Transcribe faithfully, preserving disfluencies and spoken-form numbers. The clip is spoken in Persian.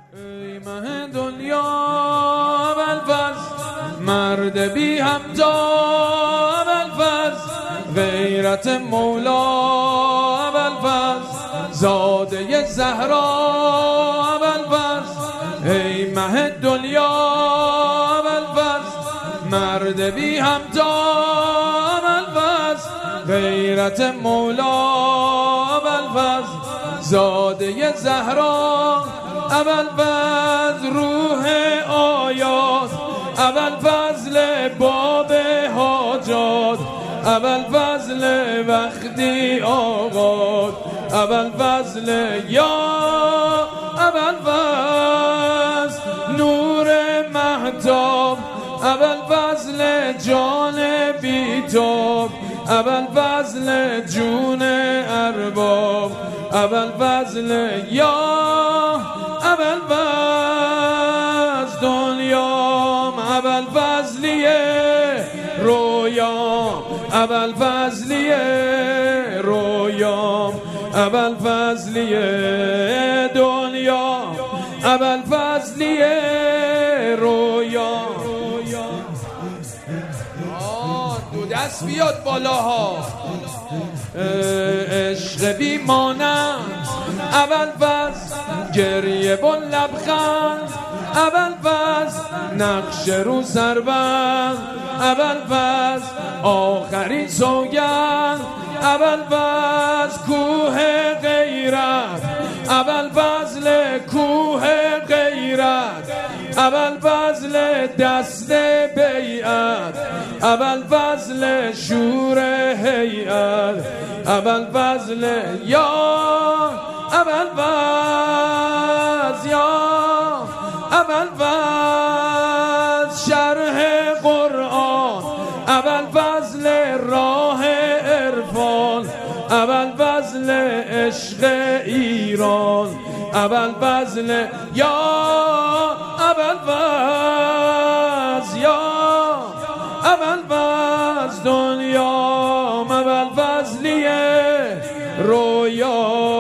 ای مه دنیا ابوالفضل، مرد بی همتا ابوالفضل، غیرت مولا ابوالفضل، زاده زهرا ابوالفضل. ای مه دنیا ابوالفضل، مرد بی همتا ابوالفضل، غیرت مولا ابوالفضل، زاده زهرا ابوالفضل. روح آیات ابوالفضل، باب حاجات ابوالفضل، وقتی آغاز ابوالفضل. یا ابوالفضل نور مهتاب ابوالفضل، جان بیتاب ابوالفضل، جون ارباب ابوالفضل. یا ابوالفضل دنیام ابوالفضلیه، رویام ابوالفضلیه، رویام ابوالفضلیه، دنیام ابوالفضلیه، رویام. دو دست بیاد بالاها. عشق بی مانند ابوالفضل، گریه و لبخند ابوالفضل، نقش رو سربند ابوالفضل، آخرین سوگند ابوالفضل، کوه غیرت ابوالفضل، کوه غیرت ابوالفضل، دست بیعت ابوالفضل، شور هیئت ابوالفضل. یا ابوالفضل، یا ابوالفضل، شرح قرآن ابوالفضل، راه عرفان ابوالفضل، عشق ایران ابوالفضل. یا ابوالفضل، یا ابوالفضل دنیا ابوالفضلیه، رویا